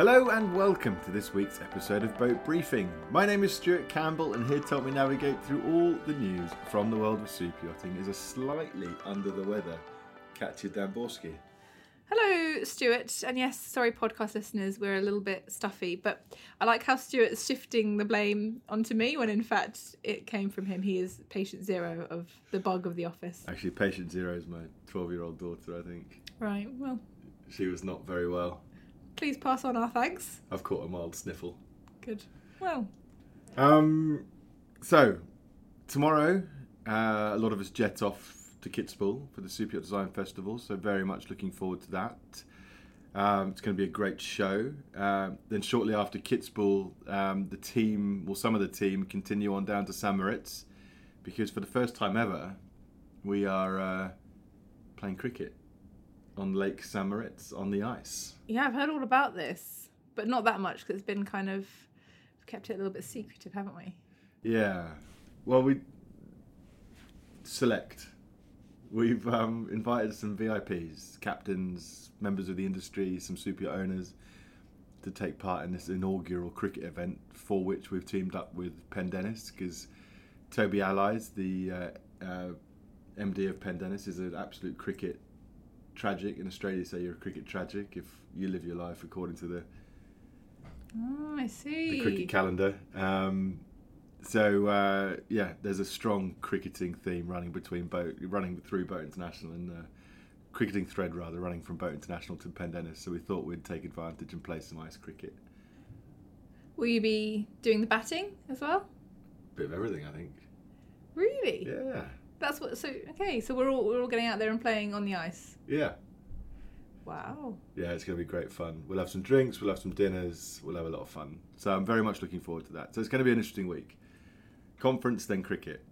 Hello and welcome to this week's episode of Boat Briefing. My name is Stuart Campbell, and here to help me navigate through all the news from the world of super yachting is a slightly under the weather Katja Damborski. Hello, Stuart. And yes, sorry, podcast listeners, we're a little bit stuffy, but I like how Stuart's shifting the blame onto me when in fact it came from him. He is patient zero of the bug of the office. Actually, patient zero is my 12-year-old daughter, I think. Right, well. She was not very well. Please pass on our thanks. I've caught a mild sniffle. Good. Well. So, tomorrow, a lot of us jet off to Kitzbühel for the Super Yacht Design Festival, so very much looking forward to that. It's going to be a great show. Then shortly after Kitzbühel, some of the team continue on down to St. Moritz, because for the first time ever, we are playing cricket on Lake St. Moritz on the ice. Yeah, I've heard all about this, but not that much because it's been we've kept it a little bit secretive, haven't we? Yeah. Well, we select. We've invited some VIPs, captains, members of the industry, some super yacht owners to take part in this inaugural cricket event, for which we've teamed up with Pendennis, because Toby Allies, the MD of Pendennis, is an absolute cricket tragic. In Australia, say you're a cricket tragic if you live your life according to the I see. the cricket calendar. There's a strong cricketing theme running through Boat International, and cricketing thread running from Boat International to Pendennis. So we thought we'd take advantage and play some ice cricket. Will you be doing the batting as well? Bit of everything, I think. Really? Yeah. That's what. So we're all getting out there and playing on the ice. Yeah. Wow. Yeah, it's going to be great fun. We'll have some drinks, we'll have some dinners, we'll have a lot of fun. So I'm very much looking forward to that. So it's going to be an interesting week. Conference, then cricket.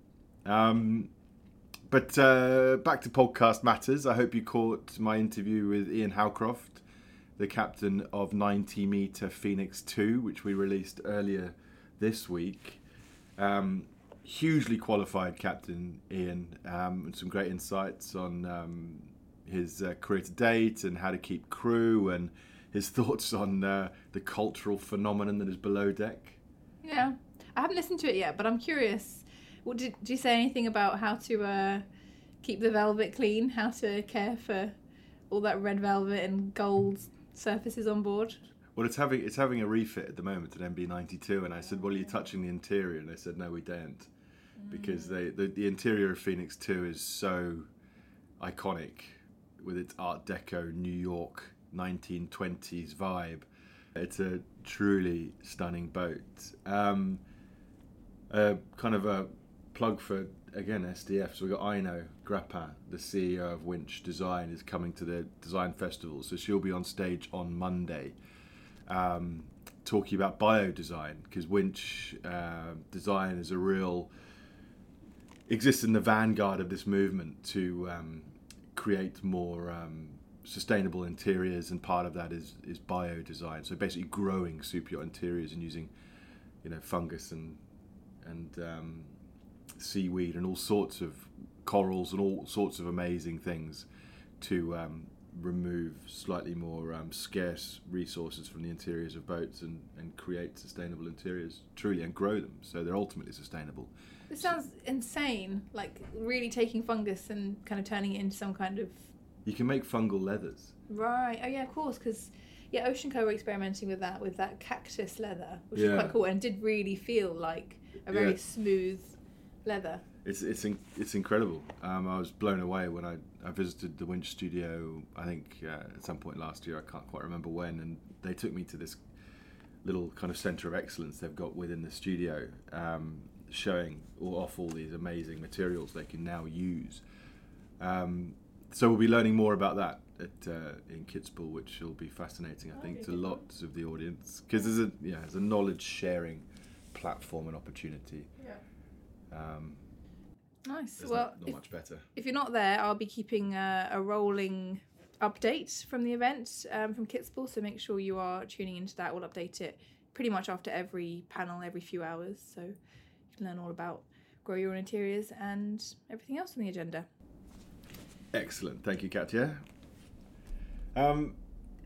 But back to podcast matters. I hope you caught my interview with Ian Howcroft, the captain of 90-metre Phoenix 2, which we released earlier this week. Hugely qualified captain, Ian, and some great insights on his career to date and how to keep crew, and his thoughts on the cultural phenomenon that is below deck. Yeah, I haven't listened to it yet, but I'm curious. Did you say anything about how to keep the velvet clean, how to care for all that red velvet and gold surfaces on board? Well, it's having a refit at the moment at MB92, and I said, well, are you touching the interior? And they said, no, we don't. Because the interior of Phoenix 2 is so iconic with its Art Deco New York 1920s vibe. It's a truly stunning boat. Kind of a plug for, again, SDF. So we've got Aino Grappin, the CEO of Winch Design, is coming to the Design Festival. So she'll be on stage on Monday talking about bio-design, because Winch Design is exists in the vanguard of this movement to create more sustainable interiors, and part of that is bio-design. So basically growing super yacht interiors and using, fungus and seaweed and all sorts of corals and all sorts of amazing things to remove slightly more scarce resources from the interiors of boats and create sustainable interiors, truly, and grow them so they're ultimately sustainable. This sounds insane, like really taking fungus and kind of turning it into some kind of... You can make fungal leathers. Right, oh yeah, of course, because Ocean Co were experimenting with that cactus leather, which is quite cool, and did really feel like a very smooth leather. It's incredible. I was blown away when I visited the Winch studio, I think at some point last year, I can't quite remember when, and they took me to this little kind of centre of excellence they've got within the studio, showing off all these amazing materials they can now use. So we'll be learning more about that in Kitzbühel, which will be fascinating, I think, to lots of the audience, because there's a knowledge sharing platform and opportunity. Yeah. Nice. Well, not much better. If you're not there, I'll be keeping a rolling update from the event from Kitzbühel, so make sure you are tuning into that. We'll update it pretty much after every panel, every few hours, so you can learn all about grow your own interiors and everything else on the agenda. Excellent. Thank you, Katja.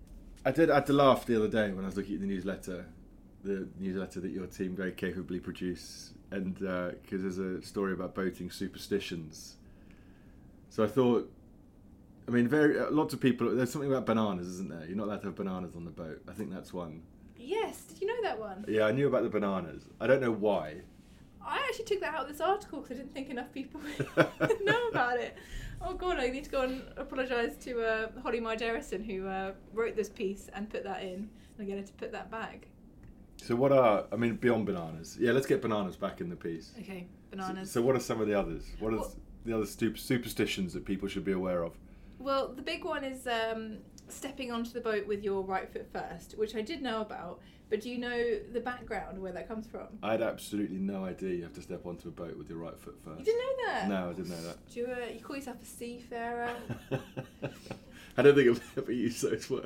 I had to laugh the other day when I was looking at the newsletter that your team very capably produce, and because there's a story about boating superstitions. So I thought, I mean, lots of people. There's something about bananas, isn't there? You're not allowed to have bananas on the boat. I think that's one. Yes, did you know that one? Yeah, I knew about the bananas. I don't know why. I actually took that out of this article because I didn't think enough people would know about it. Oh god, I need to go and apologise to Holly Margerison, who wrote this piece and put that in, and get her to put that back. So beyond bananas? Yeah, let's get bananas back in the piece. Okay, bananas. So what are some of the others? What are the other superstitions that people should be aware of? Well, the big one is stepping onto the boat with your right foot first, which I did know about, but do you know the background where that comes from? I had absolutely no idea you have to step onto a boat with your right foot first. You didn't know that? No, I didn't know that. Do you call yourself a seafarer? I don't think I've ever used those words.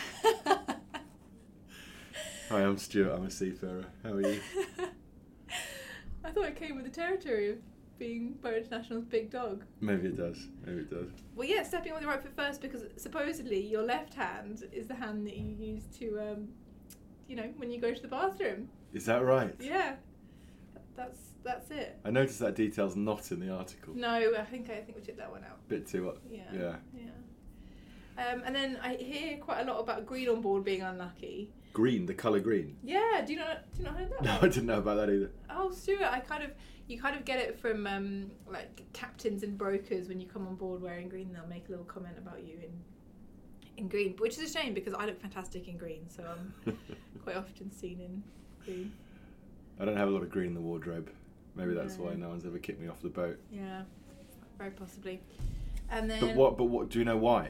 Hi, I'm Stuart. I'm a seafarer. How are you? I thought it came with the territory of being Boat International's big dog. Maybe it does. Well, yeah, stepping on with your right foot first, because supposedly your left hand is the hand that you use to, when you go to the bathroom. Is that right? Yeah, that's it. I noticed that detail's not in the article. No, I think we took that one out. Bit too. Yeah. And then I hear quite a lot about green on board being unlucky. Green, the colour green. Yeah, do you not know that? No, I didn't know about that either. Oh, Stuart, you kind of get it from like captains and brokers when you come on board wearing green. They'll make a little comment about you in green, which is a shame because I look fantastic in green, so I'm quite often seen in green. I don't have a lot of green in the wardrobe. Maybe that's why no one's ever kicked me off the boat. Yeah, very possibly. And then. But what? Do you know why?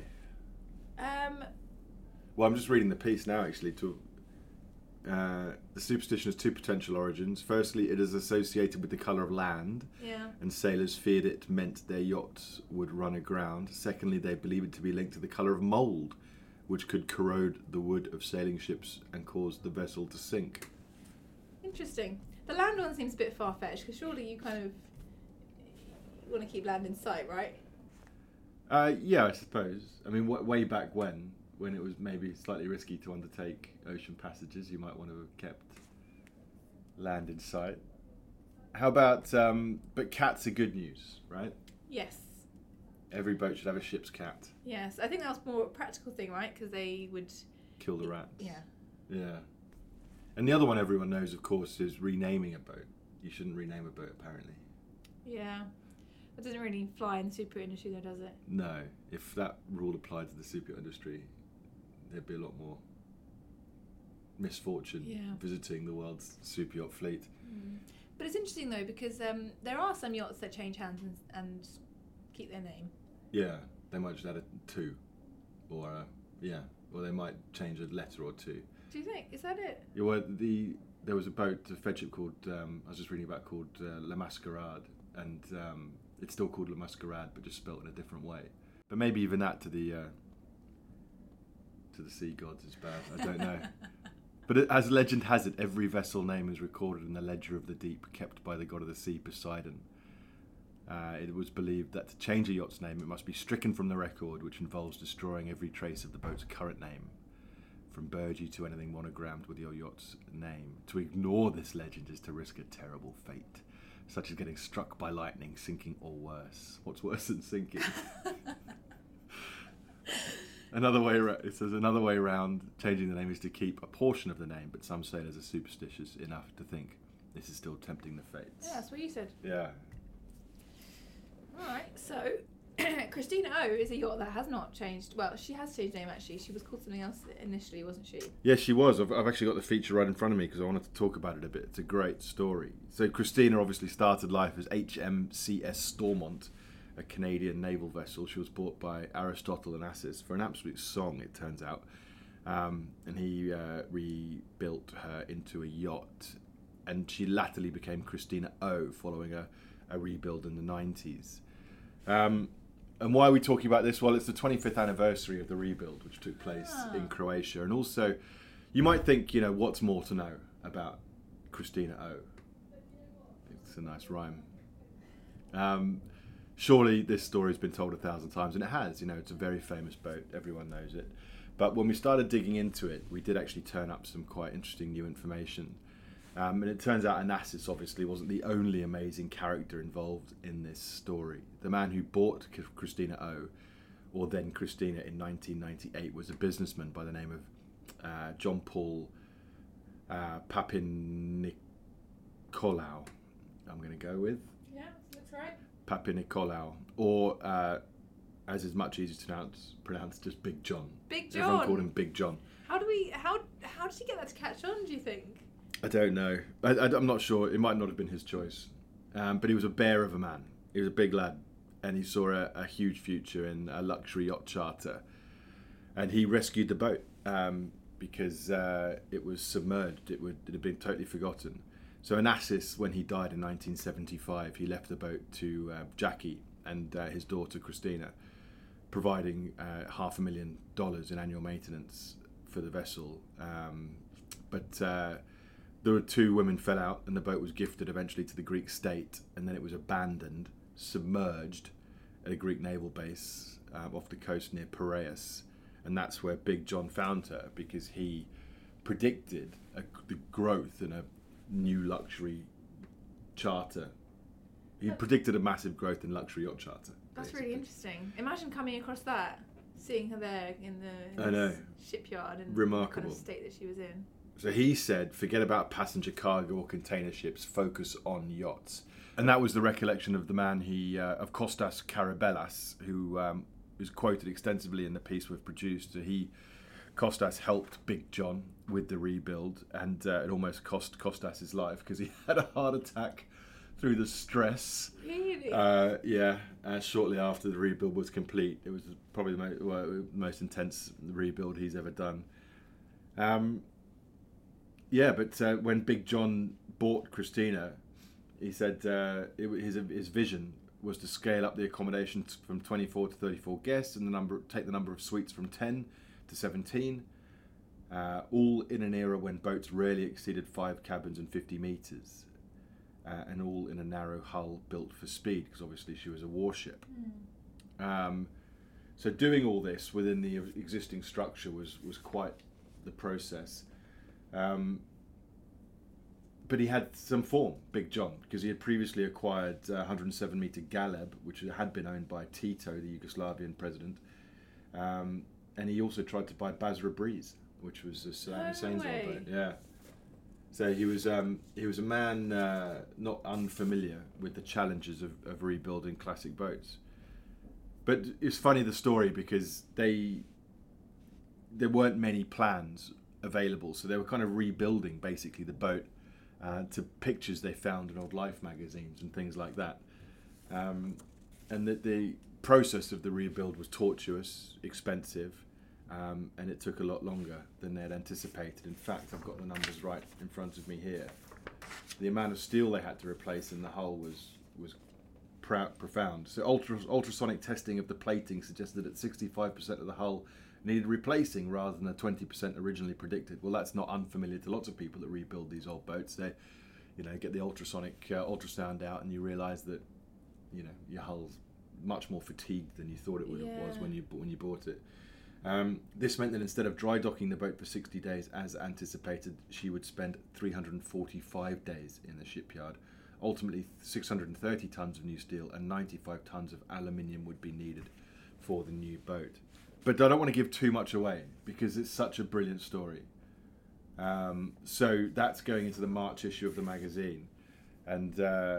Well, I'm just reading the piece now. Actually, the superstition has two potential origins. Firstly, it is associated with the colour of land, and sailors feared it meant their yachts would run aground. Secondly, they believe it to be linked to the colour of mould, which could corrode the wood of sailing ships and cause the vessel to sink. Interesting. The land one seems a bit far-fetched, because surely you kind of want to keep land in sight, right? Yeah, I suppose. I mean, way back when it was maybe slightly risky to undertake ocean passages, you might want to have kept land in sight. How about, but cats are good news, right? Yes. Every boat should have a ship's cat. Yes, I think that was more a practical thing, right? Because they would... Kill the rats. Yeah. Yeah. And the other one everyone knows, of course, is renaming a boat. You shouldn't rename a boat, apparently. Yeah. It doesn't really fly in the super industry, though, does it? No. If that rule applied to the super industry, there'd be a lot more misfortune visiting the world's super yacht fleet. Mm. But it's interesting, though, because there are some yachts that change hands and keep their name. Yeah. They might just add a 2. Or, or they might change a letter or 2. Do you think? Is that it? Yeah, well, there was a boat, a fed ship called, I was just reading about, called La Mascarade, and it's still called La Mascarade, but just spelt in a different way. But maybe even that to the sea gods is bad. I don't know. But as legend has it, every vessel name is recorded in the ledger of the deep, kept by the god of the sea, Poseidon. It was believed that to change a yacht's name, it must be stricken from the record, which involves destroying every trace of the boat's current name, from Burgee to anything monogrammed with your yacht's name. To ignore this legend is to risk a terrible fate, such as getting struck by lightning, sinking, or worse. What's worse than sinking? It says another way around changing the name is to keep a portion of the name, but some sailors are superstitious enough to think this is still tempting the fates. Yeah, that's what you said. Yeah. Alright, so Christina O is a yacht that has not changed. Well, she has changed name, actually. She was called something else initially, wasn't she? Yeah, she was. I've actually got the feature right in front of me because I wanted to talk about it a bit. It's a great story. So Christina obviously started life as HMCS Stormont, a Canadian naval vessel. She was bought by Aristotle Onassis for an absolute song, it turns out. And he rebuilt her into a yacht. And she latterly became Christina O following a rebuild in the 90s. And why are we talking about this? Well, it's the 25th anniversary of the rebuild, which took place in Croatia. And also, you might think, what's more to know about Christina O? It's a nice rhyme. Surely this story's been told 1,000 times, and it has. It's a very famous boat. Everyone knows it. But when we started digging into it, we did actually turn up some quite interesting new information. And it turns out Onassis obviously wasn't the only amazing character involved in this story. The man who bought Christina O, or then Christina in 1998, was a businessman by the name of John Paul Papinicolaou. I'm going to go with. Yeah, that's right. Papinicolaou, or as is much easier to pronounce, just Big John. Big John. Everyone called him Big John. How did he get that to catch on, do you think? I don't know. I'm not sure. It might not have been his choice. But he was a bear of a man. He was a big lad. And he saw a huge future in a luxury yacht charter. And he rescued the boat because it was submerged. It had been totally forgotten. So Onassis, when he died in 1975, he left the boat to Jackie and his daughter Christina, providing $500,000 in annual maintenance for the vessel. But there were two women fell out, and the boat was gifted eventually to the Greek state, and then it was abandoned, submerged at a Greek naval base off the coast near Piraeus, and that's where Big John found her, because he predicted the growth in a new luxury charter. He predicted a massive growth in luxury yacht charter. That's basically. really interesting. Imagine coming across that, seeing her there in the I know. shipyard and Remarkable. the kind of state that she was in. So he said, forget about passenger cargo or container ships, focus on yachts. And that was the recollection of the man of Kostas Karabellas, who is quoted extensively in the piece we've produced. So Kostas helped Big John with the rebuild, and it almost cost Kostas his life because he had a heart attack through the stress. Really? Shortly after the rebuild was complete. It was probably the most intense rebuild he's ever done. But when Big John bought Christina, he said his vision was to scale up the accommodation from 24 to 34 guests and take the number of suites from 10 to 17, all in an era when boats rarely exceeded 5 cabins and 50 metres, and all in a narrow hull built for speed, because obviously she was a warship. So doing all this within the existing structure was quite the process. But he had some form, Big John, because he had previously acquired 107-metre Galeb, which had been owned by Tito, the Yugoslavian president. And he also tried to buy Basra Breeze, which was a Saddam Hussein's old boat. Yeah. So he was a man not unfamiliar with the challenges of rebuilding classic boats. But it's funny, the story, because there weren't many plans available, so they were kind of rebuilding basically the boat to pictures they found in old Life magazines and things like that. And that the process of the rebuild was tortuous, expensive, and it took a lot longer than they had anticipated. In fact, I've got the numbers right in front of me here. The amount of steel they had to replace in the hull was profound. So ultrasonic testing of the plating suggested that 65% of the hull needed replacing rather than the 20% originally predicted. Well, that's not unfamiliar to lots of people that rebuild these old boats. They, get the ultrasonic ultrasound out, and you realise that, your hull's much more fatigued than you thought it was when you bought it. This meant that instead of dry docking the boat for 60 days as anticipated, she would spend 345 days in the shipyard. Ultimately, 630 tons of new steel and 95 tons of aluminium would be needed for the new boat. But I don't want to give too much away because it's such a brilliant story. So that's going into the March issue of the magazine. And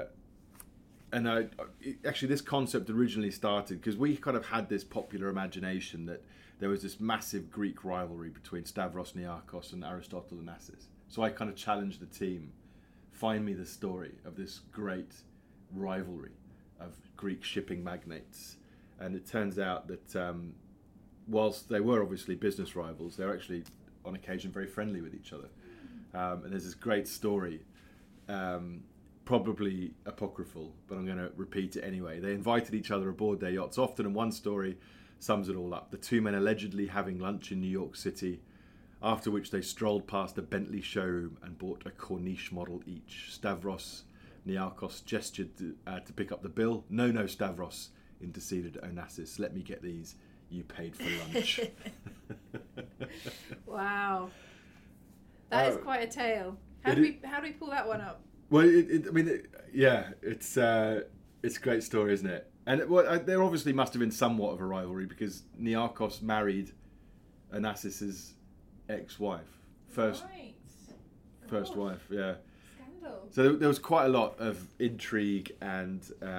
actually this concept originally started because we kind of had this popular imagination that there was this massive Greek rivalry between Stavros Niarchos and Aristotle Onassis. So I kind of challenged the team, find me the story of this great rivalry of Greek shipping magnates. And it turns out that whilst they were obviously business rivals, they're actually on occasion very friendly with each other. And there's this great story, probably apocryphal, but I'm going to repeat it anyway. They invited each other aboard their yachts often, and one story sums it all up. The two men allegedly having lunch in New York City, after which they strolled past a Bentley showroom and bought a Corniche model each. Stavros Niarchos gestured to pick up the bill. No, Stavros, interceded Onassis. Let me get these. You paid for lunch. Wow. That is quite a tale. How do we pull that one up? Well, it's a great story, isn't it? And there obviously must have been somewhat of a rivalry because Niarchos married Anassis's ex-wife, first wife, yeah. Scandal. So there was quite a lot of intrigue and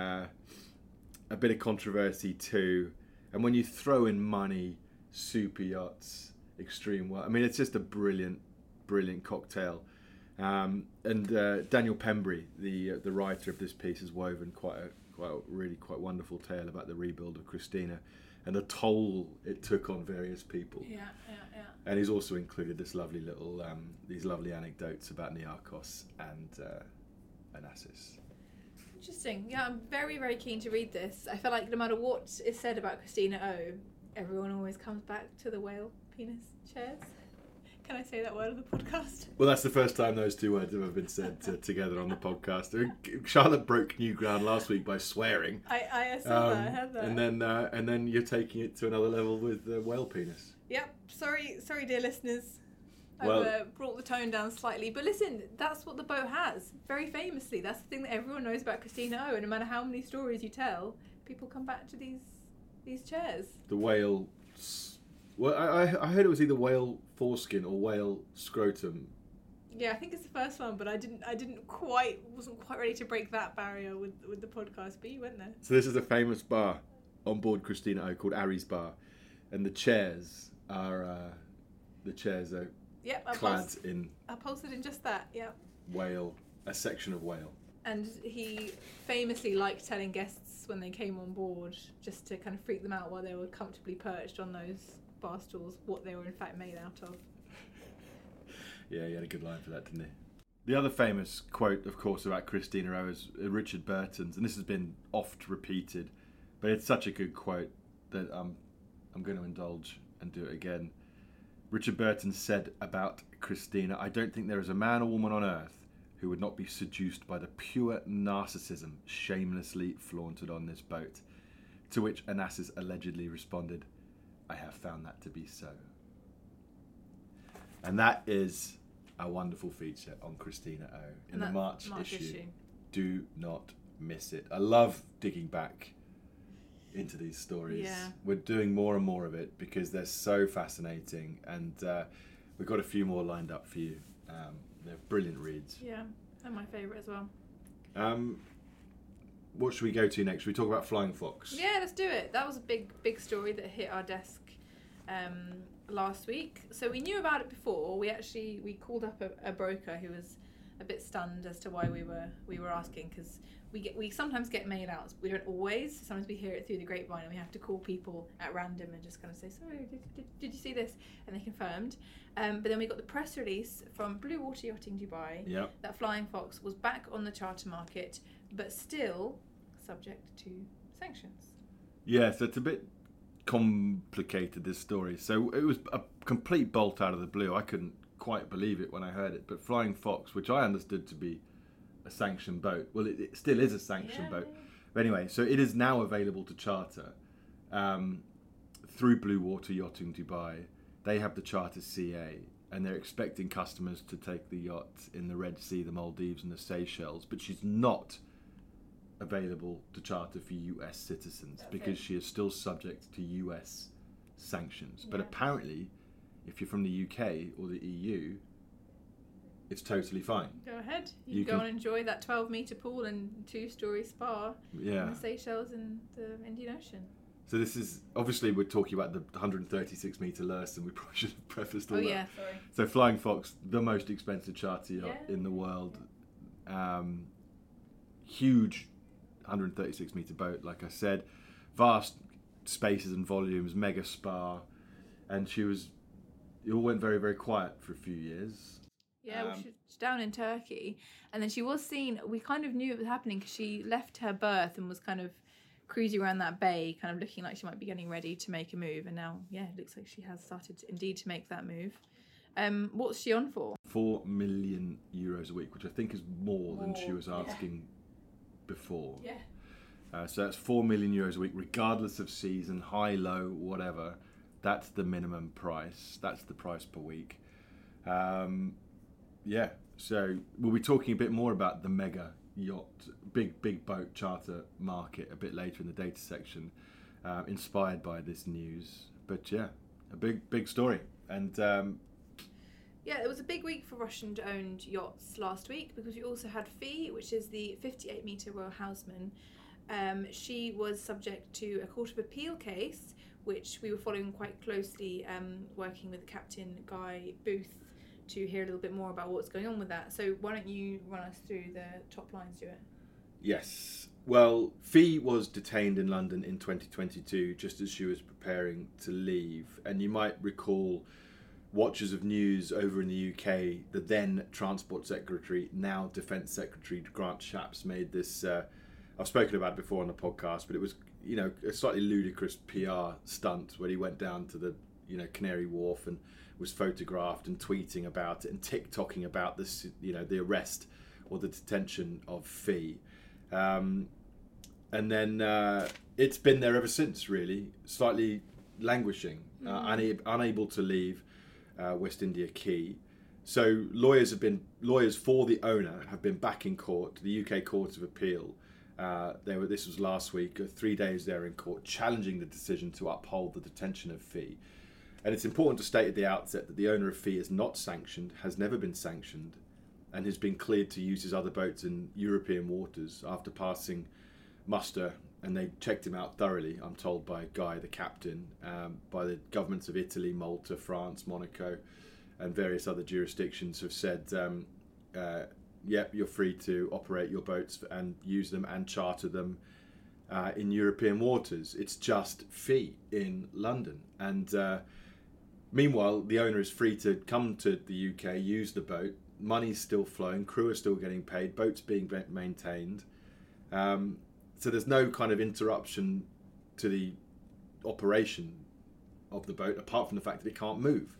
a bit of controversy too. And when you throw in money, super yachts, extreme wealth, I mean, it's just a brilliant cocktail. And Daniel Pembrey, the writer of this piece, has woven quite wonderful tale about the rebuild of Christina and the toll it took on various people. Yeah. And he's also included this lovely little these lovely anecdotes about Niarchos and Onassis. Interesting. Yeah, I'm very, very keen to read this. I feel like no matter what is said about Christina O, everyone always comes back to the whale penis chairs. Can I say that word on the podcast? Well, that's the first time those two words have ever been said together on the podcast. Charlotte broke new ground last week by swearing. I saw that. I heard that. And then you're taking it to another level with whale penis. Yep. Sorry, dear listeners. Well, I've brought the tone down slightly, but listen, that's what the boat has. Very famously, that's the thing that everyone knows about Christina O. And no matter how many stories you tell, people come back to these chairs. The whale. Well, I heard it was either whale foreskin or whale scrotum. Yeah, I think it's the first one, but wasn't quite ready to break that barrier with the podcast. But you went there. So this is a famous bar on board Christina O called Ari's Bar, and the chairs are Yep, clad in upholstered in just that. Yep. Whale, a section of whale. And he famously liked telling guests when they came on board, just to kind of freak them out while they were comfortably perched on those bar stools, what they were in fact made out of. Yeah, he had a good line for that, didn't he? The other famous quote, of course, about Christina O is Richard Burton's, and this has been oft repeated, but it's such a good quote that I'm going to indulge and do it again. Richard Burton said about Christina, "I don't think there is a man or woman on earth who would not be seduced by the pure narcissism shamelessly flaunted on this boat." To which Onassis allegedly responded, "I have found that to be so." And that is a wonderful feature on Christina O in the March issue. Do not miss it. I love digging back into these stories. Yeah. We're doing more and more of it because they're so fascinating, and we've got a few more lined up for you. They're brilliant reads. Yeah, they're my favourite as well. What should we go to next? Should we talk about Flying Fox? Yeah, let's do it. That was a big story that hit our desk last week. So we knew about it before. We called up a broker who was a bit stunned as to why we were asking, because we sometimes get mail outs. We don't always. Sometimes we hear it through the grapevine, and we have to call people at random and just kind of say, "Sorry, did you see this?" And they confirmed. But then we got the press release from Blue Water Yachting Dubai that Flying Fox was back on the charter market, but still subject to sanctions. Yeah, so it's a bit complicated, this story. So it was a complete bolt out of the blue. I couldn't quite believe it when I heard it. But Flying Fox, which I understood to be a sanctioned boat, well, it still is a sanctioned boat. But anyway, so it is now available to charter through Blue Water Yachting Dubai. They have the charter CA, and they're expecting customers to take the yacht in the Red Sea, the Maldives, and the Seychelles. But she's not available to charter for US citizens because she is still subject to US sanctions. But apparently, if you're from the UK or the EU, it's totally fine. Go ahead. You can go and enjoy that 12-metre pool and 2-storey spa in the Seychelles and the Indian Ocean. So this is, obviously we're talking about the 136-metre Lursen, we probably should have prefaced all that. Oh yeah, sorry. So Flying Fox, the most expensive charter yacht in the world. Huge 136-metre boat, like I said. Vast spaces and volumes, mega spa. And it all went very, very quiet for a few years. Yeah, well, she's down in Turkey. And then she was seen, we kind of knew it was happening because she left her berth and was kind of cruising around that bay, kind of looking like she might be getting ready to make a move. And now, it looks like she has started indeed to make that move. What's she on for? €4 million a week, which I think is more than she was asking before. Yeah. So that's €4 million a week, regardless of season, high, low, whatever. That's the minimum price. That's the price per week. Yeah. So we'll be talking a bit more about the mega yacht, big boat charter market a bit later in the data section, inspired by this news. But yeah, a big story. And yeah, it was a big week for Russian-owned yachts last week because we also had Fee, which is the 58-metre Royal Houseman. She was subject to a Court of Appeal case, which we were following quite closely, working with Captain Guy Booth to hear a little bit more about what's going on with that. So why don't you run us through the top lines, Stuart? Yes. Well, Fee was detained in London in 2022 just as she was preparing to leave. And you might recall, watchers of news over in the UK, the then Transport Secretary, now Defence Secretary Grant Shapps made this, I've spoken about it before on the podcast, but it was, a slightly ludicrous PR stunt where he went down to the, Canary Wharf and was photographed and tweeting about it and TikToking about this, the arrest or the detention of Fee. And then it's been there ever since, really, slightly languishing, unable to leave West India Quay. So lawyers for the owner have been back in court, the UK Court of Appeal. This was last week, 3 days there in court, challenging the decision to uphold the detention of Fee. And it's important to state at the outset that the owner of Fee is not sanctioned, has never been sanctioned, and has been cleared to use his other boats in European waters after passing muster. And they checked him out thoroughly, I'm told by Guy, the captain, by the governments of Italy, Malta, France, Monaco, and various other jurisdictions have said, yep, you're free to operate your boats and use them and charter them in European waters. It's just Fee in London. And meanwhile, the owner is free to come to the UK, use the boat, money's still flowing, crew are still getting paid, boats being maintained. So there's no kind of interruption to the operation of the boat, apart from the fact that it can't move.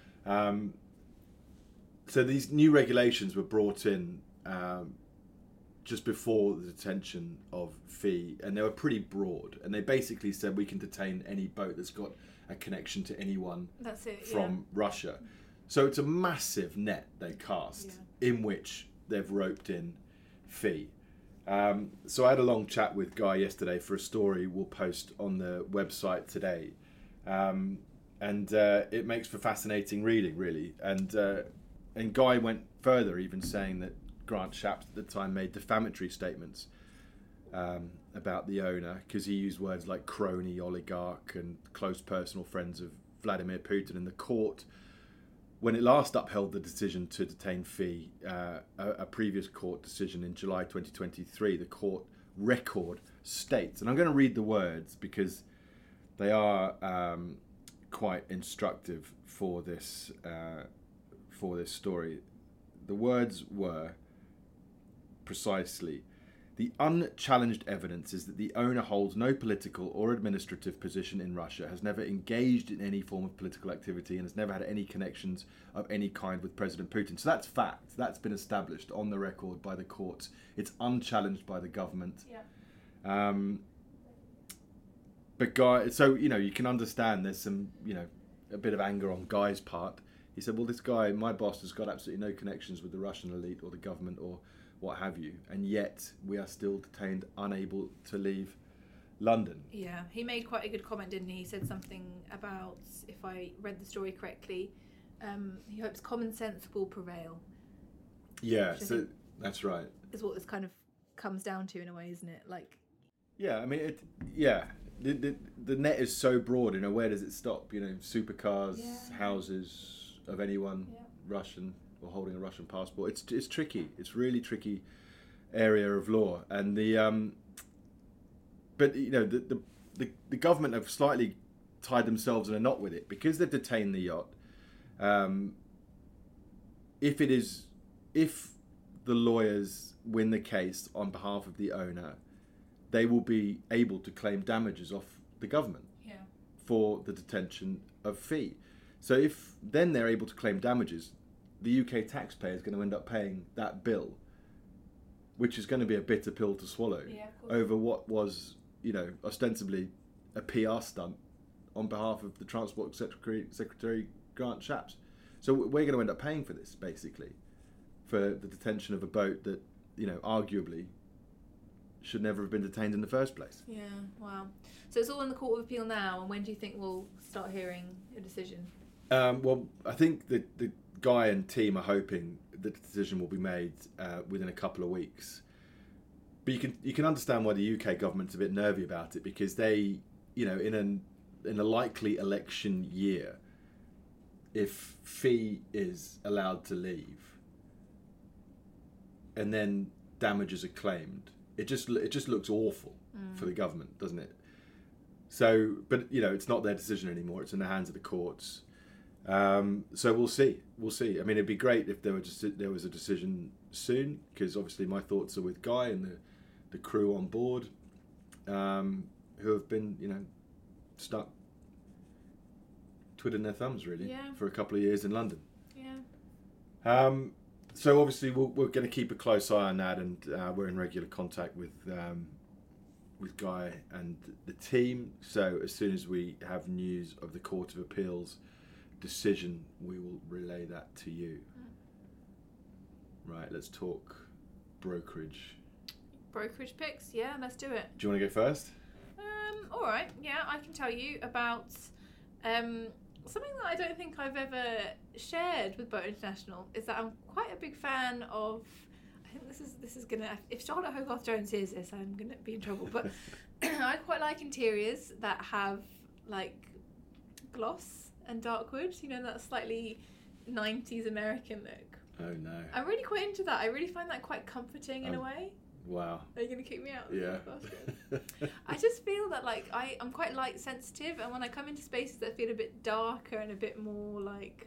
So these new regulations were brought in just before the detention of Fee, and they were pretty broad. And they basically said we can detain any boat that's got a connection to anyone from Russia. So it's a massive net they cast in which they've roped in Fee. So I had a long chat with Guy yesterday for a story we'll post on the website today. And it makes for fascinating reading, really. And Guy went further, even saying that Grant Shapps at the time made defamatory statements about the owner, because he used words like crony, oligarch, and close personal friends of Vladimir Putin. And the court, when it last upheld the decision to detain Fee, a previous court decision in July 2023, the court record states, and I'm going to read the words because they are quite instructive for this story. The words were precisely: the unchallenged evidence is that the owner holds no political or administrative position in Russia, has never engaged in any form of political activity, and has never had any connections of any kind with President Putin. So that's fact. That's been established on the record by the courts. It's unchallenged by the government. Yeah. But Guy, so, you can understand there's some, a bit of anger on Guy's part. He said, well, this guy, my boss, has got absolutely no connections with the Russian elite or the government or what have you, and yet we are still detained, unable to leave London. Yeah, he made quite a good comment, didn't he? He said something about, if I read the story correctly, he hopes common sense will prevail. Yeah, so that's right. Is what this kind of comes down to in a way, isn't it? Like, yeah, I mean, the net is so broad. Where does it stop? Supercars, houses of anyone Russian or holding a Russian passport. It's tricky. It's really tricky area of law, and but the government have slightly tied themselves in a knot with it because they've detained the yacht. If the lawyers win the case on behalf of the owner, they will be able to claim damages off the government for the detention of Fee. So if then they're able to claim damages, the UK taxpayer is going to end up paying that bill, which is going to be a bitter pill to swallow over what was, ostensibly a PR stunt on behalf of the Transport Secretary Grant Shapps. So we're going to end up paying for this, basically, for the detention of a boat that, arguably should never have been detained in the first place. Yeah, wow. So it's all in the Court of Appeal now, and when do you think we'll start hearing a decision? Well, I think the Guy and team are hoping that the decision will be made within a couple of weeks. But you can understand why the UK government's a bit nervy about it, because they, in a likely election year, if Fee is allowed to leave and then damages are claimed, it just looks awful for the government, doesn't it? So, but it's not their decision anymore. It's in the hands of the courts. So we'll see. I mean, it'd be great if there was a decision soon, because obviously my thoughts are with Guy and the crew on board, who have been, stuck twiddling their thumbs really for a couple of years in London. Yeah. So obviously we're going to keep a close eye on that, and we're in regular contact with Guy and the team. So as soon as we have news of the Court of Appeal's decision, we will relay that to you. Right, let's talk brokerage. Brokerage picks, yeah, let's do it. Do you want to go first? All right, yeah, I can tell you about something that I don't think I've ever shared with Boat International, is that I'm quite a big fan of. I think this is gonna. If Charlotte Hogarth Jones hears this, I'm gonna be in trouble. But I quite like interiors that have like gloss and dark wood. That slightly 90s American look. Oh no! I'm really quite into that. I really find that quite comforting in a way. Wow. Are you going to kick me out? Yeah. I just feel that I'm quite light sensitive, and when I come into spaces that feel a bit darker and a bit more like,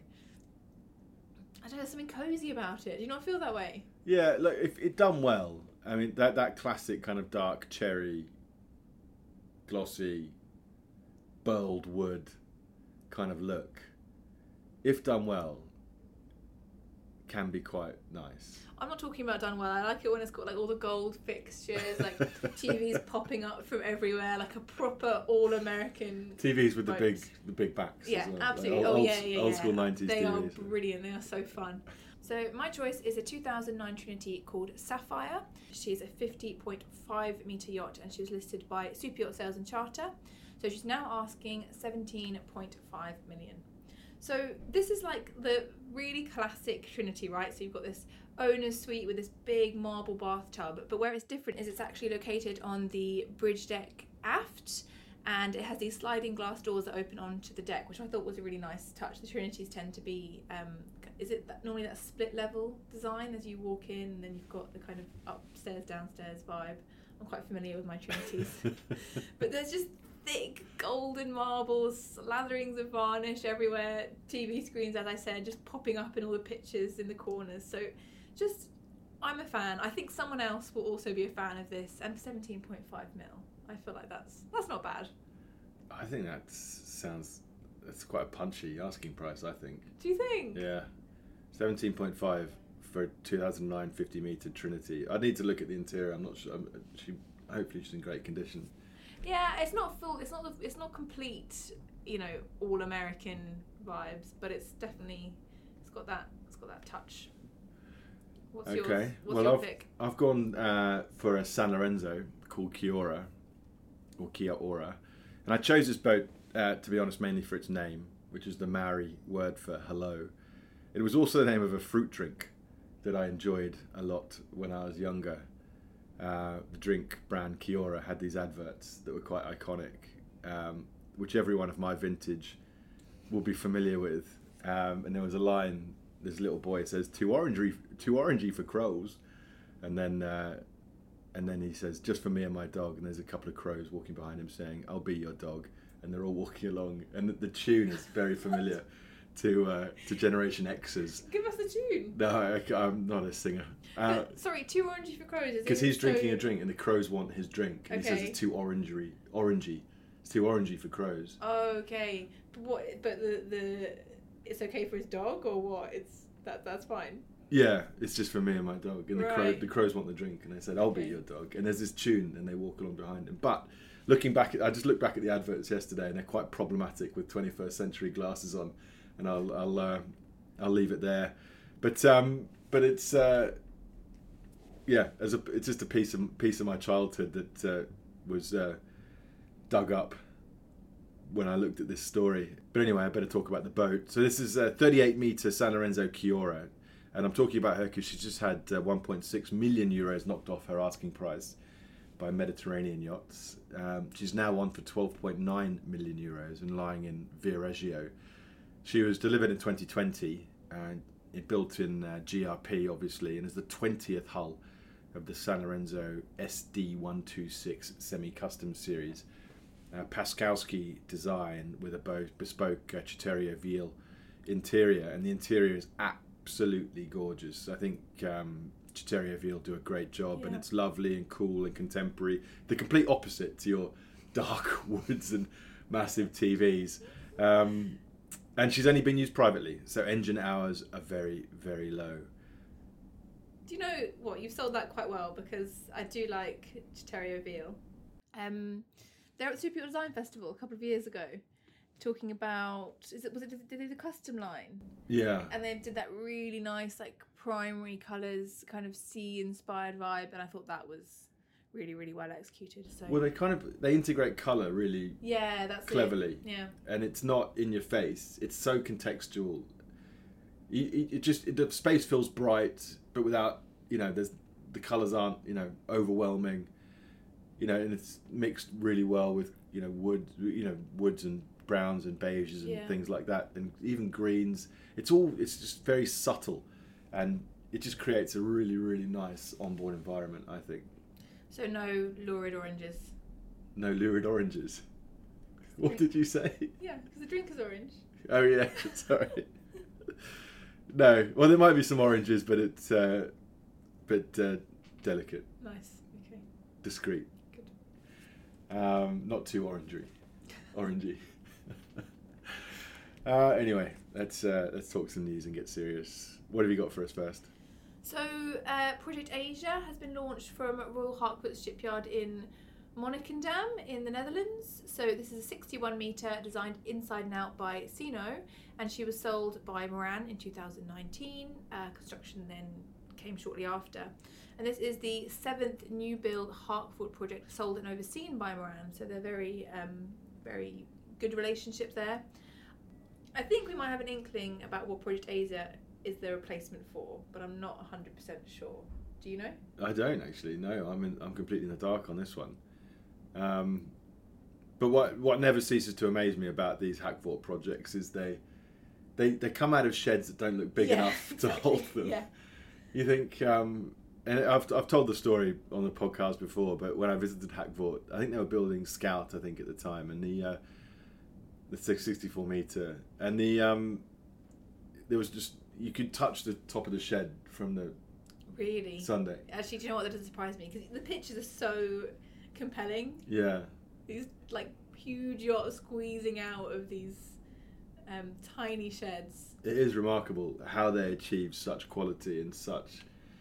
I don't know, something cozy about it. Do you not feel that way? Yeah, look, if it done well, I mean that classic kind of dark cherry, glossy, burled wood kind of look, if done well, can be quite nice. I'm not talking about done well. I like it when it's got like all the gold fixtures, like TVs popping up from everywhere, like a proper all-American TVs with boat. the big backs. Yeah, as well. absolutely. Like old school 90s They TVs. are brilliant. They are so fun. So my choice is a 2009 Trinity called Sapphire. She is a 50.5 metre yacht, and she was listed by Super Yacht Sales and Charter. So she's now asking 17.5 million. So this is like the really classic Trinity, right? So you've got this owner's suite with this big marble bathtub, but where it's different is it's actually located on the bridge deck aft, and it has these sliding glass doors that open onto the deck, which I thought was a really nice touch. The Trinities tend to be, normally that split level design as you walk in, and then you've got the kind of upstairs, downstairs vibe. I'm quite familiar with my Trinities. But there's just thick golden marbles, latherings of varnish everywhere, TV screens, as I said, just popping up in all the pictures in the corners. So I'm a fan. I think someone else will also be a fan of this, and 17.5 mil. I feel like that's not bad. I think that's quite a punchy asking price, I think. Do you think? Yeah. 17.5 for a 2009 50 metre Trinity. I need to look at the interior. I'm not sure. Hopefully she's in great condition. Yeah, it's not full. It's not complete. All American vibes, but it's got that touch. What's yours? What's your pick? I've gone for a San Lorenzo called Kia-Ora, and I chose this boat to be honest mainly for its name, which is the Maori word for hello. It was also the name of a fruit drink that I enjoyed a lot when I was younger. The drink brand Kia-Ora had these adverts that were quite iconic, which everyone of my vintage will be familiar with. And there was a line, this little boy says, too orangey for crows, and then he says, just for me and my dog, and there's a couple of crows walking behind him saying, I'll be your dog, and they're all walking along, and the tune is very familiar to Generation X's. Give us the tune. No, I'm not a singer. Sorry, too orangey for crows. Because he's drinking a drink and the crows want his drink, and he says it's too orangey. It's too orangey for crows. Okay, but the it's okay for his dog, or what? That's fine. Yeah, it's just for me and my dog, and the crows want the drink, and they said I'll be your dog, and there's this tune, and they walk along behind him. But looking back, I just looked back at the adverts yesterday, and they're quite problematic with 21st century glasses on, and I'll leave it there. But it's it's just a piece of my childhood that was dug up when I looked at this story. But anyway, I better talk about the boat. So this is a 38-meter San Lorenzo Chiora, and I'm talking about her because she's just had 1.6 million euros knocked off her asking price by Mediterranean Yachts. She's now on for 12.9 million euros and lying in Viareggio. She was delivered in 2020 and it built in GRP, obviously, and is the 20th hull of the San Lorenzo SD126 semi-custom series. Paskowski design with a bespoke Citerio Viel interior, and the interior is absolutely gorgeous. I think Citerio Viel do a great job, and it's lovely and cool and contemporary. The complete opposite to your dark woods and massive TVs. And she's only been used privately, so engine hours are very, very low. Do you know what? You've sold that quite well, because I do like Citerio Viel. They're at Super Yacht Design Festival a couple of years ago, talking about did they do the custom line? Yeah. And they did that really nice, like, primary colours, kind of sea inspired vibe, and I thought that was really, really well executed. So well, they integrate colour really that's cleverly. Yeah. And it's not in your face. It's so contextual. The space feels bright, but without, the colours aren't, overwhelming. And it's mixed really well with, woods and browns and beiges and things like that, and even greens. It's just very subtle, and it just creates a really, really nice onboard environment, I think. So no lurid oranges. No lurid oranges. What did you say? Yeah, because the drink is orange. Oh yeah, sorry. No, well there might be some oranges, but it's delicate. Nice. Okay. Discreet. Good. Not too orangey. Anyway, let's talk some news and get serious. What have you got for us first? So, Project Asia has been launched from Royal Harcourt's shipyard in Monnikendam in the Netherlands. So this is a 61 metre designed inside and out by Sino, and she was sold by Moran in 2019. Construction then came shortly after. And this is the 7th new build Harcourt project sold and overseen by Moran. So they're very, very good relationships there. I think we might have an inkling about what Project Asia is the replacement for, but I'm not 100% sure. Do you know? I don't actually. No, I'm completely in the dark on this one. But what never ceases to amaze me about these Hackfort projects is they come out of sheds that don't look big enough to hold them. Yeah. You think, and I've told the story on the podcast before, but when I visited Hackfort, I think they were building Scout, I think at the time, and the 664 metre, and there was just, you could touch the top of the shed from the Sunday. Actually, do you know what? That doesn't surprise me, because the pictures are so compelling. Yeah. These like huge yachts squeezing out of these tiny sheds. It is remarkable how they achieve such quality and such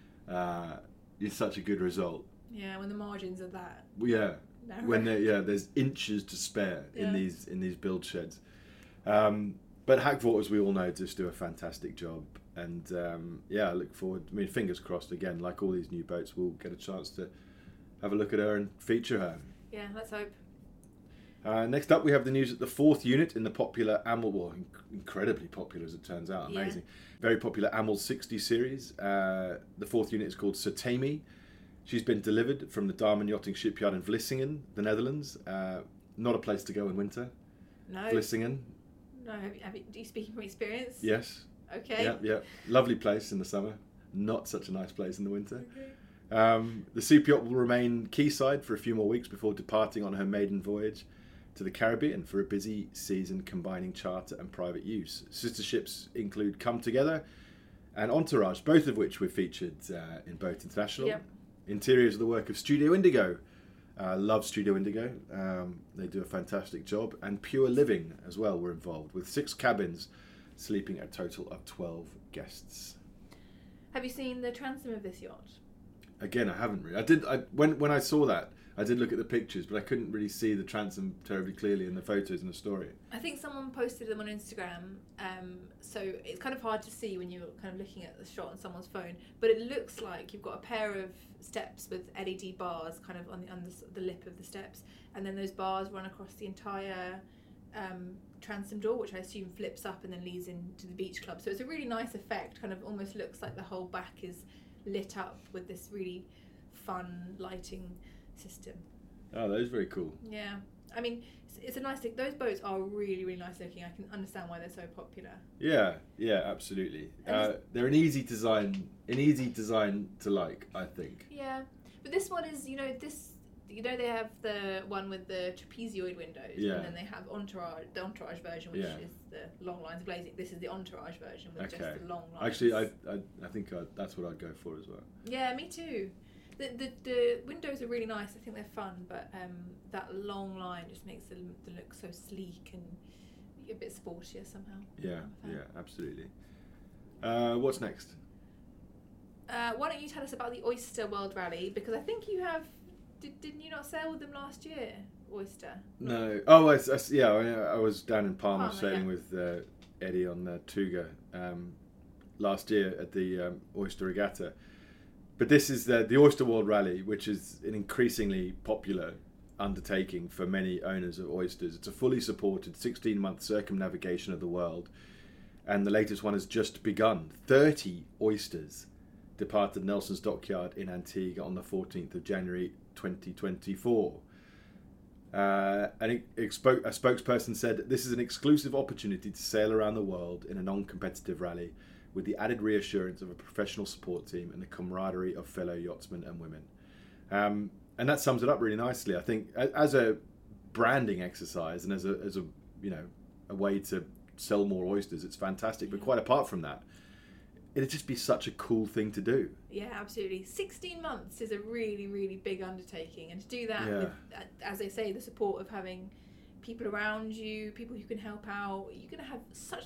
a good result. Yeah, when the margins are that. Yeah. Narrow. When there's inches to spare in these build sheds. But Hackfort, as we all know, just do a fantastic job, and I look forward. I mean, fingers crossed again. Like all these new boats, we'll get a chance to have a look at her and feature her. Yeah, let's hope. Next up, we have the news that the 4th unit in the popular AML, incredibly popular as it turns out, amazing, very popular AML 60 series. The 4th unit is called Satemi. She's been delivered from the Damen Yachting Shipyard in Vlissingen, the Netherlands. Not a place to go in winter. No. Vlissingen. No, are you speaking from experience? Yes. Okay. Yeah. Lovely place in the summer. Not such a nice place in the winter. Okay. The super yacht will remain quayside for a few more weeks before departing on her maiden voyage to the Caribbean for a busy season combining charter and private use. Sister ships include Come Together and Entourage, both of which were featured in Boat International. Yep. Interiors are the work of Studio Indigo. Love Studio Indigo. They do a fantastic job. And Pure Living as well were involved, with 6 cabins, sleeping a total of 12 guests. Have you seen the transom of this yacht? Again, I haven't really. When I saw that, I did look at the pictures, but I couldn't really see the transom terribly clearly in the photos in the story. I think someone posted them on Instagram, so it's kind of hard to see when you're kind of looking at the shot on someone's phone, but it looks like you've got a pair of steps with LED bars kind of on the lip of the steps, and then those bars run across the entire transom door, which I assume flips up and then leads into the beach club. So it's a really nice effect, kind of almost looks like the whole back is lit up with this really fun lighting system. Oh, that is very cool. Yeah, I mean, it's a nice thing. Those boats are really, really nice looking. I can understand why they're so popular. Yeah, absolutely. They're an easy design to like, I think. Yeah, but this one is, they have the one with the trapezoid windows, and then they have the Entourage version, which is the long lines blazing. This is the Entourage version with just the long lines. Actually, I think that's what I'd go for as well. Yeah, me too. The windows are really nice. I think they're fun, but that long line just makes them look so sleek and a bit sportier somehow. Yeah, absolutely. What's next? Why don't you tell us about the Oyster World Rally? Because I think you have. Didn't you not sail with them last year, Oyster? No. Oh, I was down in Palma sailing with Eddie on Tuga last year at the Oyster Regatta. But this is the Oyster World Rally, which is an increasingly popular undertaking for many owners of oysters. It's a fully supported 16-month circumnavigation of the world, and the latest one has just begun. 30 oysters departed Nelson's Dockyard in Antigua on the 14th of January 2024. A spokesperson said, "This is an exclusive opportunity to sail around the world in a non-competitive rally, with the added reassurance of a professional support team and the camaraderie of fellow yachtsmen and women." And that sums it up really nicely. I think as a branding exercise and as a way to sell more oysters, it's fantastic. But quite apart from that, it'd just be such a cool thing to do. Yeah, absolutely. 16 months is a really, really big undertaking, and to do that with, as they say, the support of having people around you, people who can help out, you're going to have such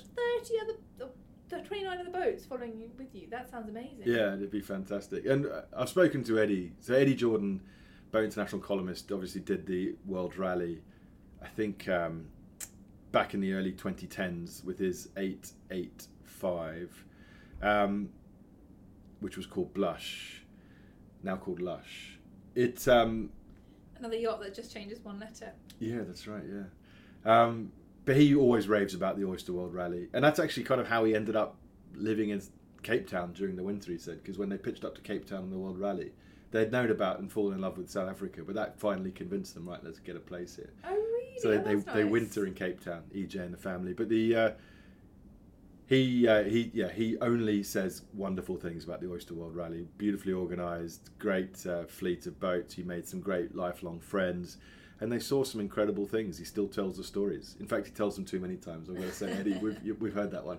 29 of the boats following you with you. That sounds amazing. Yeah, it'd be fantastic. And I've spoken to Eddie. So Eddie Jordan, Boat International columnist, obviously did the World Rally, I think, back in the early 2010s with his 885, which was called Blush, now called Lush. It's another yacht that just changes one letter. Yeah, that's right. Yeah. But he always raves about the Oyster World Rally. And that's actually kind of how he ended up living in Cape Town during the winter, he said, because when they pitched up to Cape Town on the World Rally, they'd known about and fallen in love with South Africa, but that finally convinced them, right, let's get a place here. Oh, really? So they winter in Cape Town, EJ and the family. But he only says wonderful things about the Oyster World Rally. Beautifully organised, great fleet of boats. He made some great lifelong friends. And they saw some incredible things. He still tells the stories. In fact, he tells them too many times. I'm going to say, Eddie, we've heard that one.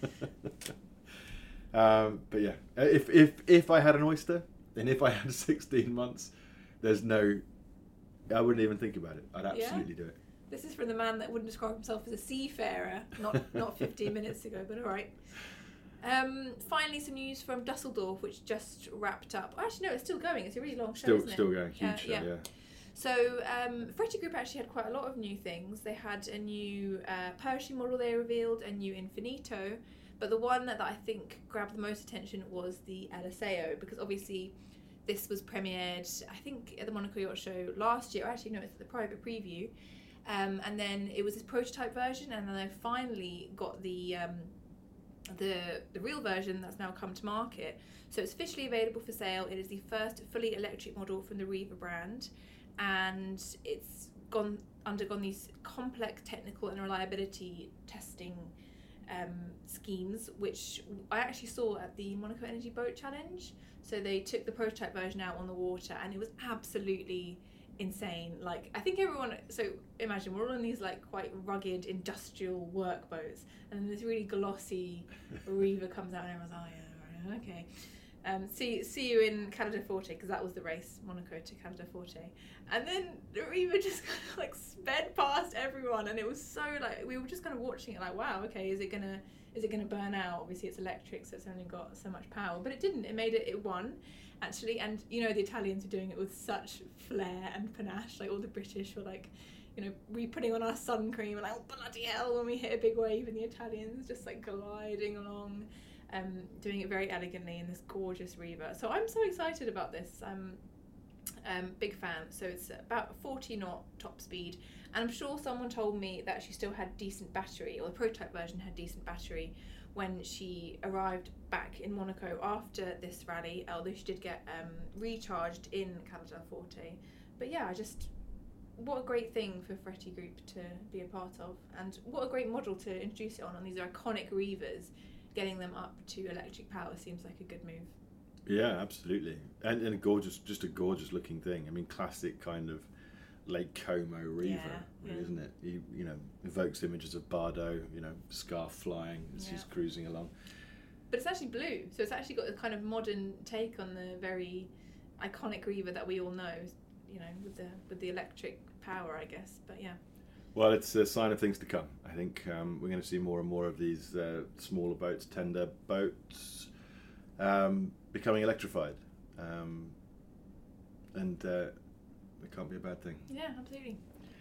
But yeah, if I had an oyster and if I had 16 months, I wouldn't even think about it. I'd absolutely do it. This is from the man that wouldn't describe himself as a seafarer, not 15 minutes ago, but all right. Finally, some news from Dusseldorf, which just wrapped up. Actually, no, it's still going. It's a really long show, isn't it? Still going. Huge show, yeah. So, Fretter Group actually had quite a lot of new things. They had a new Pershing model they revealed, a new Infinito, but the one that I think grabbed the most attention was the LSAO, because obviously this was premiered, I think, at the Monaco Yacht Show last year. Actually, no, it's at the private preview. And then it was this prototype version, and then they finally got the real version that's now come to market. So it's officially available for sale. It is the first fully electric model from the Riva brand, and it's undergone these complex technical and reliability testing schemes, which I actually saw at the Monaco Energy Boat Challenge. So they took the prototype version out on the water, and it was absolutely insane. Like, I think everyone, so imagine we're all in these like quite rugged industrial work boats, and then this really glossy Riva comes out, and everyone's like, oh yeah, right, okay. See you in Canada Forte, because that was the race, Monaco to Canada Forte. And then the Riva just kind of like sped past everyone, and it was so like, we were just kind of watching it like, wow, okay, is it gonna burn out? Obviously it's electric, so it's only got so much power, but it didn't. It won. actually. And you know, the Italians are doing it with such flair and panache. Like all the British were like, you know, we putting on our sun cream and like, oh bloody hell, when we hit a big wave, and the Italians just like gliding along, doing it very elegantly in this gorgeous Riva. So I'm so excited about this. Big fan. So it's about 40 knot top speed, and I'm sure someone told me that she still had decent battery, or the prototype version had decent battery when she arrived back in Monaco after this rally, although she did get recharged in Canada del Forte. But yeah, what a great thing for Ferretti Group to be a part of, and what a great model to introduce it on these iconic Rivas. Getting them up to electric power seems like a good move. Yeah, absolutely, and just a gorgeous looking thing. I mean, classic kind of Lake Como Riva, really, isn't it? You know, evokes images of Bardot, you know, scarf flying as she's cruising along. But it's actually blue, so it's actually got a kind of modern take on the very iconic Riva that we all know. You know, with the electric power, I guess. But yeah. Well, it's a sign of things to come. I think we're going to see more and more of these smaller boats, tender boats, becoming electrified, and it can't be a bad thing. Yeah, absolutely.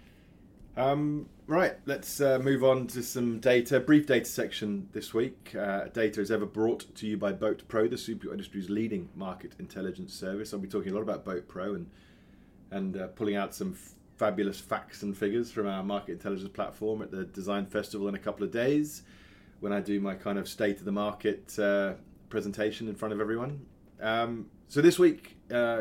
Right, let's move on to some data. Brief data section this week. Data is ever brought to you by Boat Pro, the superyacht industry's leading market intelligence service. I'll be talking a lot about Boat Pro and pulling out some fabulous facts and figures from our market intelligence platform at the Design Festival in a couple of days, when I do my kind of state of the market presentation in front of everyone. So this week,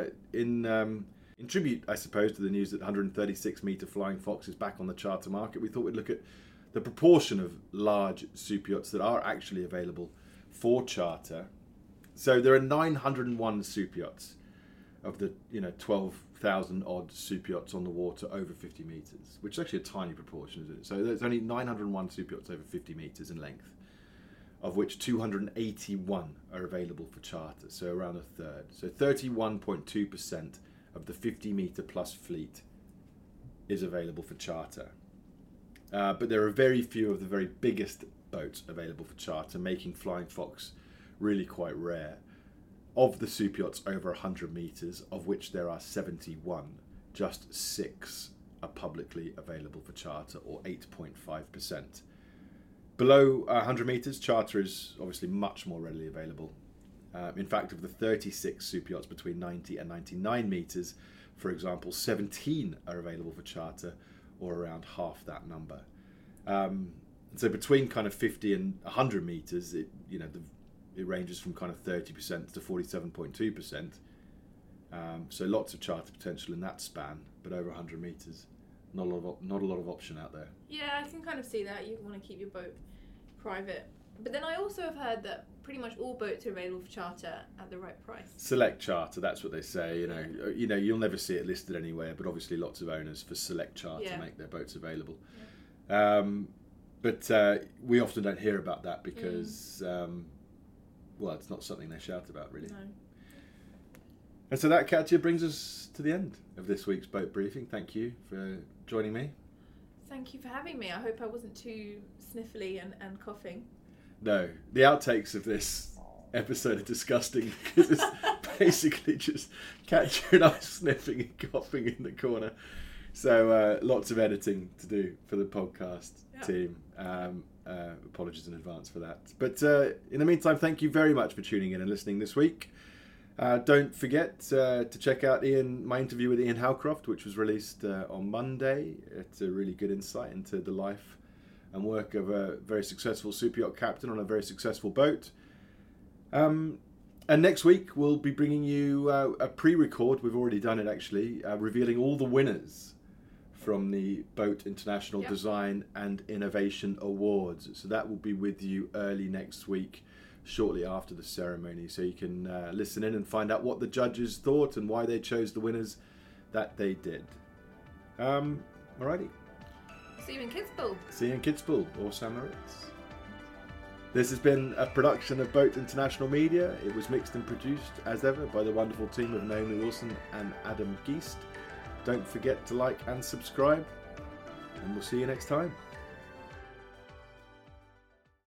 in tribute, I suppose, to the news that 136-metre Flying Fox is back on the charter market, we thought we'd look at the proportion of large super yachts that are actually available for charter. So there are 901 super yachts of the 12,000 odd super yachts on the water over 50 metres, which is actually a tiny proportion, isn't it? So there's only 901 super yachts over 50 metres in length, of which 281 are available for charter, so around a third. So 31.2% of the 50-metre plus fleet is available for charter. But there are very few of the very biggest boats available for charter, making Flying Fox really quite rare. Of the super yachts over 100 metres, of which there are 71, just 6 are publicly available for charter, or 8.5%. Below 100 metres, charter is obviously much more readily available. In fact, of the 36 super yachts between 90 and 99 metres, for example, 17 are available for charter, or around half that number. So between kind of 50 and 100 metres, it ranges from kind of 30% to 47.2%. So lots of charter potential in that span, but over 100 metres, not a lot of option out there. Yeah, I can kind of see that. You want to keep your boat private. But then I also have heard that pretty much all boats are available for charter at the right price. Select charter, that's what they say. You know, you'll never see it listed anywhere, but obviously lots of owners for select charter make their boats available. Yeah. But we often don't hear about that because, well, it's not something they shout about, really. No. And so that, Katja, brings us to the end of this week's boat briefing. Thank you for joining me. Thank you for having me. I hope I wasn't too sniffly and coughing. No, the outtakes of this episode are disgusting because it's basically just Katja and I sniffing and coughing in the corner. So lots of editing to do for the podcast team. Apologies in advance for that. But in the meantime, thank you very much for tuning in and listening this week. Don't forget to check out my interview with Ian Howcroft, which was released on Monday. It's a really good insight into the life and work of a very successful super yacht captain on a very successful boat. And next week we'll be bringing you a pre-record. We've already done it actually, revealing all the winners from the Boat International Design and Innovation Awards. So that will be with you early next week, shortly after the ceremony, so you can listen in and find out what the judges thought and why they chose the winners that they did. Alrighty. See you in Kitzbühel. See you in Kitzbühel or St. Moritz. This has been a production of Boat International Media. It was mixed and produced, as ever, by the wonderful team of Naomi Wilson and Adam Geist. Don't forget to like and subscribe, and we'll see you next time.